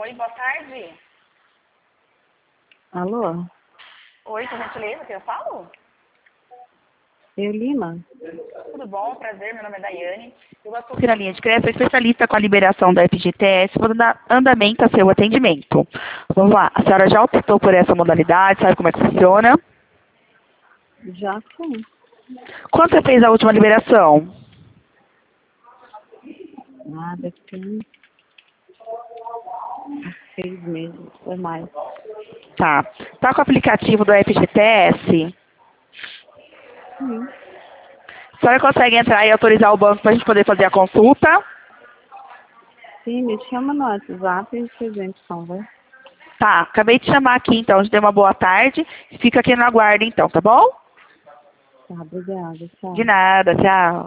Oi, boa tarde. Alô? Oi, por gentileza, que eu falo? Eu, Lima? Tudo bom? Prazer, meu nome é Daiane. Eu atuo aqui na linha de crédito, sou especialista com a liberação da FGTS, vou dar andamento ao seu atendimento. Vamos lá, a senhora já optou por essa modalidade, sabe como é que funciona? Já sim. Quando você fez a última liberação? Nada, tem 6 meses ou mais. Tá. Tá com o aplicativo do FGTS? Sim. A senhora consegue entrar e autorizar o banco para a gente poder fazer a consulta? Sim, me chama no WhatsApp e a gente conversa. Tá, acabei de chamar aqui, então, de ter uma boa tarde. Fica aqui no aguardo, então, tá bom? Tá, obrigada. Tchau. De nada, tchau.